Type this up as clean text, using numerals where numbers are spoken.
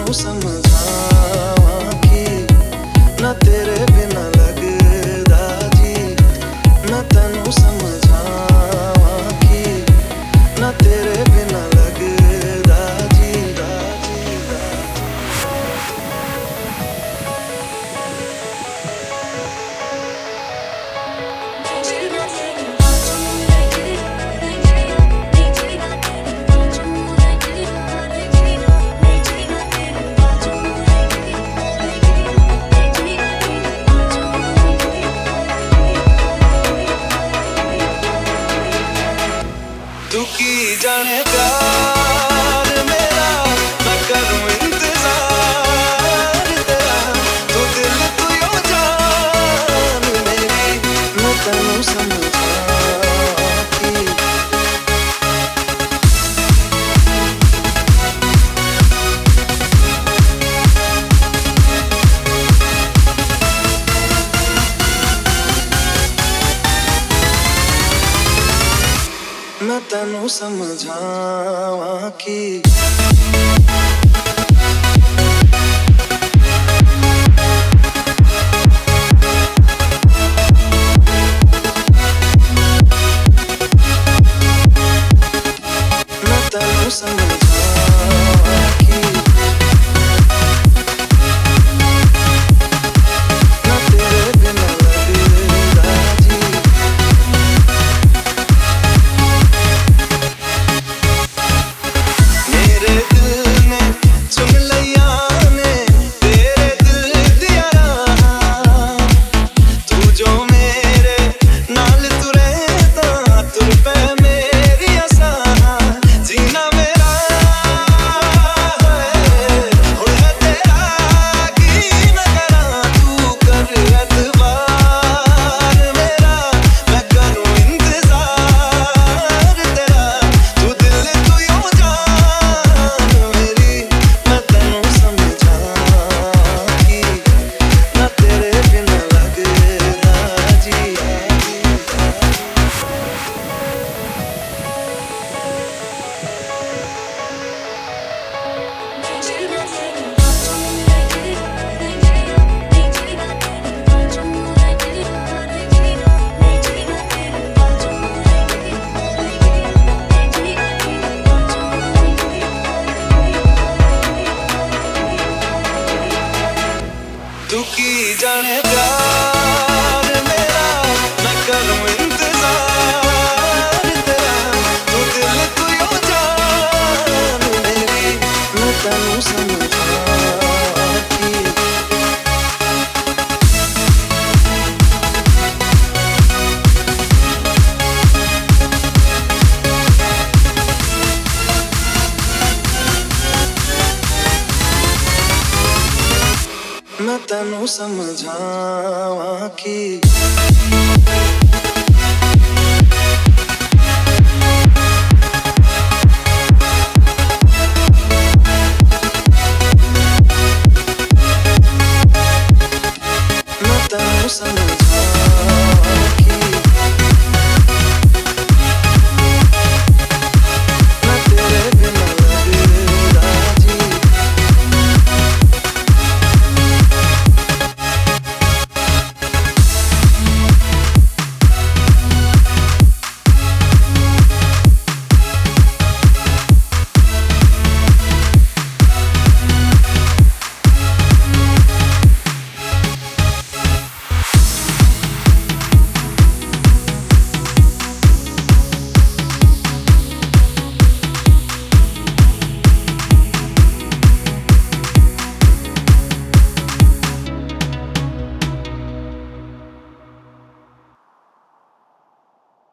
तैनू समझावां कि ना तेरे बिना लगदा जी। मैं तैनू समझावां कि ना तेरे बिना लगदा जी। तू की जाने प्यार मेरा, मैं करूं इंतजार तेरा। तू दिल तू यो जान मेरी, मैं तैनू समझावां कि मैं तैनू समझावां कि मैं तैनू समझावां कि ना तेरे बिना लगदा जी। मेरे दिल ने चुन लिया ने तेरे दिल दिया राह। तू जो मेरे नाल तुरे तां तुर पे मेरी आसा। जीना मेरा है हुण है तेरा, की मैं करां तू कर एतबार मेरा। मैं करूं इंतजार तेरा, तू दिल तू यो जान मेरी। मैं तैनू समझावां कि ना तेरे बिना लगदा जी। तू की जाने प्यार मेरा, मैं करूं इंतजार तेरा। तू दिल तू यो जान मेरी, मैं तैनू समझावां कि मैं तैनू समझावां कि मैं तैनू समझावां।